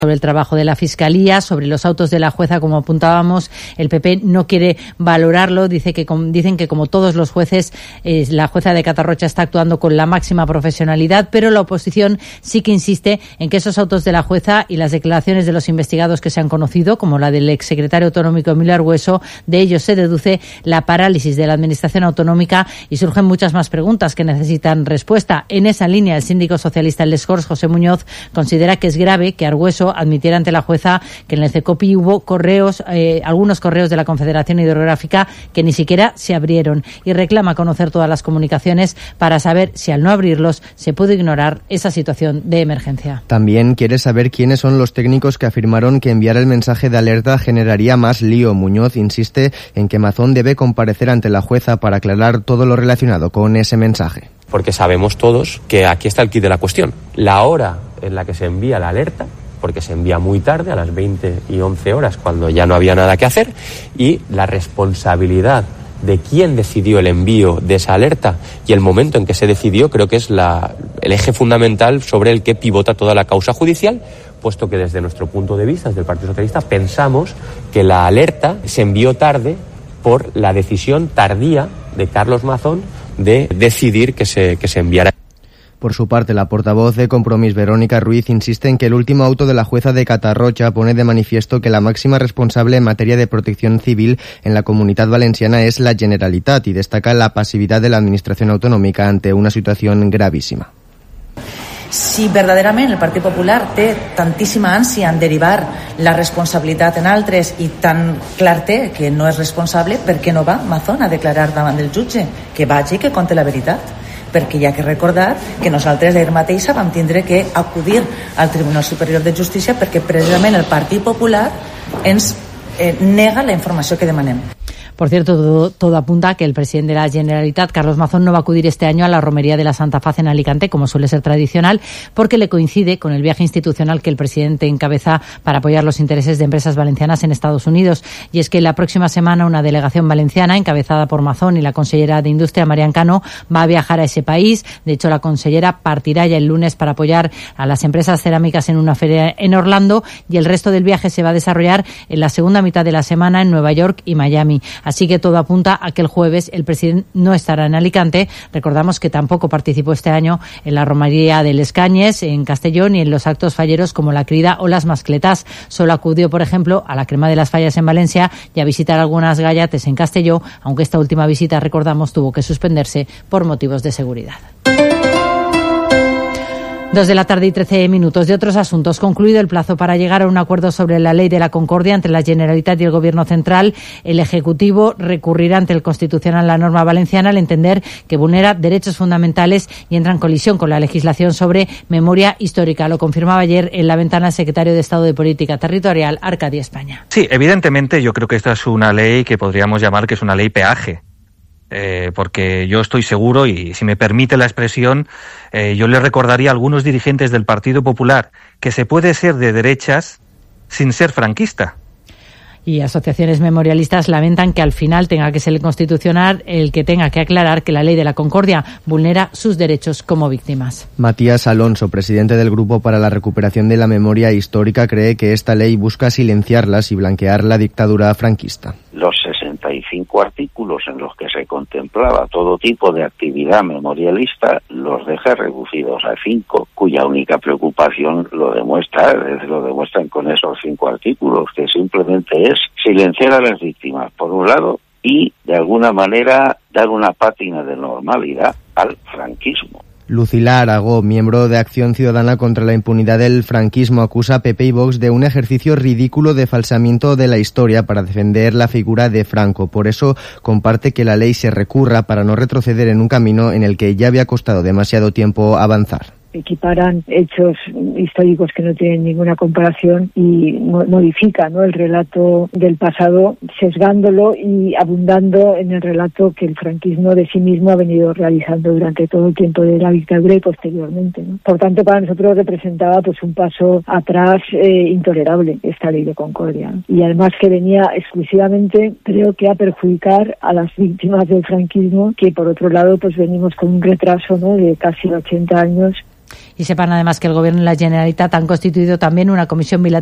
Sobre el trabajo de la Fiscalía, sobre los autos de la jueza, como apuntábamos, el PP no quiere valorarlo. Dicen que como todos los jueces, la jueza de Catarroja está actuando con la máxima profesionalidad, pero la oposición sí que insiste en que esos autos de la jueza y las declaraciones de los investigados que se han conocido, como la del exsecretario autonómico Emilio Argüeso, de ellos se deduce la parálisis de la administración autonómica y surgen muchas más preguntas que necesitan respuesta. En esa línea, el síndico socialista del Escorts, José Muñoz, considera que es grave que Argüeso admitiera ante la jueza que en el CECOPI hubo algunos correos de la Confederación Hidrográfica que ni siquiera se abrieron, y reclama conocer todas las comunicaciones para saber si al no abrirlos se puede ignorar esa situación de emergencia. También quiere saber quiénes son los técnicos que afirmaron que enviar el mensaje de alerta generaría más lío. Muñoz insiste en que Mazón debe comparecer ante la jueza para aclarar todo lo relacionado con ese mensaje. Porque sabemos todos que aquí está el quid de la cuestión. La hora en la que se envía la alerta, porque se envía muy tarde, a las 20:11, cuando ya no había nada que hacer, y la responsabilidad de quién decidió el envío de esa alerta y el momento en que se decidió, creo que es el eje fundamental sobre el que pivota toda la causa judicial, puesto que desde nuestro punto de vista, desde el Partido Socialista, pensamos que la alerta se envió tarde por la decisión tardía de Carlos Mazón de decidir que se enviara. Por su parte, la portavoz de Compromís, Verónica Ruiz, insiste en que el último auto de la jueza de Catarroja pone de manifiesto que la máxima responsable en materia de protección civil en la Comunitat Valenciana es la Generalitat, y destaca la pasividad de la administración autonòmica ante una situación gravíssima. Si verdaderament el Partit Popular té tantíssima ànsia en derivar la responsabilitat en altres i tan clar té que no és responsable, per què no va Mazón a declarar davant del jutge? Que vagi, que conti la veritat. Perquè hi ha que recordar que nosaltres ahir mateixa vam tindre que acudir al Tribunal Superior de Justícia perquè precisament el Partit Popular ens nega la informació que demanem. Por cierto, todo apunta a que el presidente de la Generalitat, Carlos Mazón, no va a acudir este año a la romería de la Santa Faz en Alicante, como suele ser tradicional, porque le coincide con el viaje institucional que el presidente encabeza para apoyar los intereses de empresas valencianas en Estados Unidos. Y es que la próxima semana una delegación valenciana, encabezada por Mazón y la consellera de Industria, Marian Cano, va a viajar a ese país. De hecho, la consellera partirá ya el lunes para apoyar a las empresas cerámicas en una feria en Orlando, y el resto del viaje se va a desarrollar en la segunda mitad de la semana en Nueva York y Miami. Así que todo apunta a que el jueves el presidente no estará en Alicante. Recordamos que tampoco participó este año en la romería del Escañes, en Castellón, y en los actos falleros como la Crida o las Mascletas. Solo acudió, por ejemplo, a la Crema de las Fallas en Valencia y a visitar algunas gallates en Castelló, aunque esta última visita, recordamos, tuvo que suspenderse por motivos de seguridad. 2:13 p.m. De otros asuntos. Concluido el plazo para llegar a un acuerdo sobre la ley de la concordia entre la Generalitat y el Gobierno central, el Ejecutivo recurrirá ante el Constitucional la norma valenciana al entender que vulnera derechos fundamentales y entra en colisión con la legislación sobre memoria histórica. Lo confirmaba ayer en la ventana el secretario de Estado de Política Territorial, Arcadi España. Sí, evidentemente yo creo que esta es una ley que podríamos llamar que es una ley peaje. Porque yo estoy seguro, y si me permite la expresión, yo le recordaría a algunos dirigentes del Partido Popular que se puede ser de derechas sin ser franquista. Y asociaciones memorialistas lamentan que al final tenga que ser el Constitucional el que tenga que aclarar que la ley de la concordia vulnera sus derechos como víctimas. Matías Alonso, presidente del Grupo para la Recuperación de la Memoria Histórica, cree que esta ley busca silenciarlas y blanquear la dictadura franquista. Los 65 artículos en los que se contemplaba todo tipo de actividad memorialista los deja reducidos a 5, cuya única preocupación lo demuestran con esos 5 artículos, que simplemente es silenciar a las víctimas, por un lado, y de alguna manera dar una pátina de normalidad al franquismo. Lucila Aragó, miembro de Acción Ciudadana contra la Impunidad del Franquismo, acusa a PP y Vox de un ejercicio ridículo de falsamiento de la historia para defender la figura de Franco. Por eso comparte que la ley se recurra para no retroceder en un camino en el que ya había costado demasiado tiempo avanzar. Equiparan hechos históricos que no tienen ninguna comparación y modifican, ¿no?, el relato del pasado, sesgándolo y abundando en el relato que el franquismo de sí mismo ha venido realizando durante todo el tiempo de la dictadura y posteriormente, ¿no? Por tanto, para nosotros representaba pues un paso atrás intolerable esta ley de concordia, y además que venía exclusivamente, creo que, a perjudicar a las víctimas del franquismo, que por otro lado pues venimos con un retraso, ¿no?, de casi 80 años Y sepan además que el Gobierno y la Generalitat han constituido también una comisión bilateral